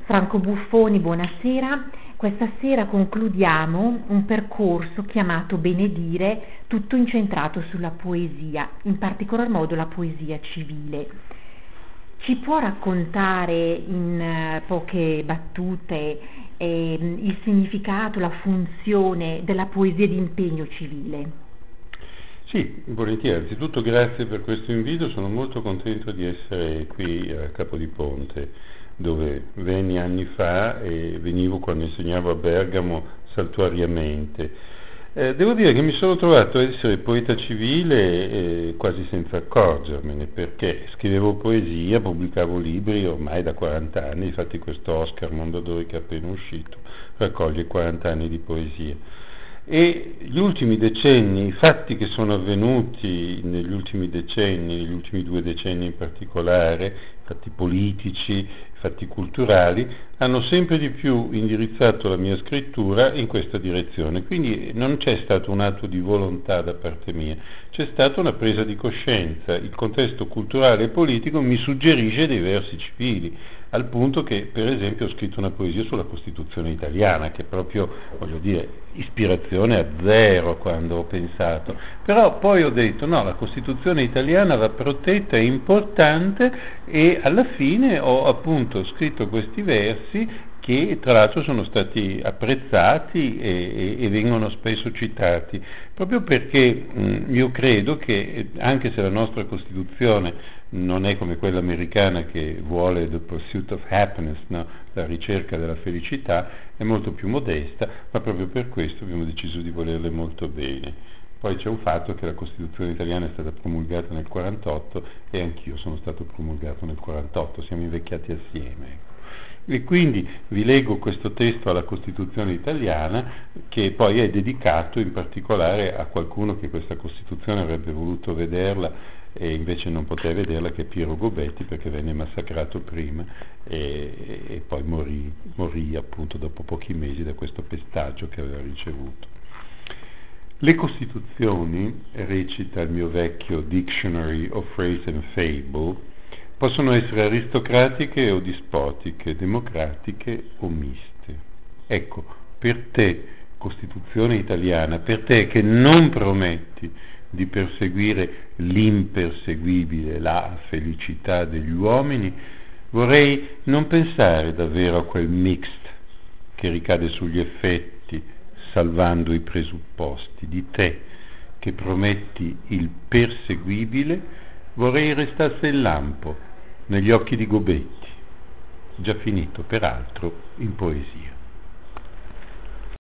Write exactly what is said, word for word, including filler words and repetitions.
Franco Buffoni, buonasera. Questa sera concludiamo un percorso chiamato Benedire, tutto incentrato sulla poesia, in particolar modo la poesia civile. Ci può raccontare in eh, poche battute eh, il significato, la funzione della poesia di impegno civile? Sì, volentieri. Anzitutto grazie per questo invito, sono molto contento di essere qui a Capodiponte, dove venni anni fa e venivo quando insegnavo a Bergamo saltuariamente. Eh, devo dire che mi sono trovato a essere poeta civile eh, quasi senza accorgermene, perché scrivevo poesia, pubblicavo libri ormai da quaranta anni, infatti questo Oscar Mondadori che è appena uscito raccoglie quaranta anni di poesia. E gli ultimi decenni, i fatti che sono avvenuti negli ultimi decenni, negli ultimi due decenni in particolare, fatti politici, fatti culturali, hanno sempre di più indirizzato la mia scrittura in questa direzione. Quindi non c'è stato un atto di volontà da parte mia, c'è stata una presa di coscienza. Il contesto culturale e politico mi suggerisce dei versi civili, al punto che, per esempio, ho scritto una poesia sulla Costituzione italiana, che è proprio, voglio dire, ispirazione a zero quando ho pensato. Però poi ho detto, no, la Costituzione italiana va protetta, è importante, e alla fine ho appunto scritto questi versi che tra l'altro sono stati apprezzati e, e, e vengono spesso citati, proprio perché mh, io credo che anche se la nostra Costituzione non è come quella americana che vuole the pursuit of happiness, no? La ricerca della felicità, è molto più modesta, ma proprio per questo abbiamo deciso di volerle molto bene. Poi c'è un fatto che la Costituzione italiana è stata promulgata nel quarantotto e anch'io sono stato promulgato nel quarantotto, siamo invecchiati assieme. Ecco. E quindi vi leggo questo testo alla Costituzione italiana, che poi è dedicato in particolare a qualcuno che questa Costituzione avrebbe voluto vederla e invece non poté vederla, che è Piero Gobetti, perché venne massacrato prima e, e poi morì, morì appunto dopo pochi mesi da questo pestaggio che aveva ricevuto. Le Costituzioni, recita il mio vecchio Dictionary of Phrase and Fable, possono essere aristocratiche o dispotiche, democratiche o miste. Ecco, per te, Costituzione italiana, per te che non prometti di perseguire l'imperseguibile, la felicità degli uomini, vorrei non pensare davvero a quel mixed che ricade sugli effetti, salvando i presupposti. Di te che prometti il perseguibile, vorrei restasse il lampo negli occhi di Gobetti, già finito peraltro in poesia.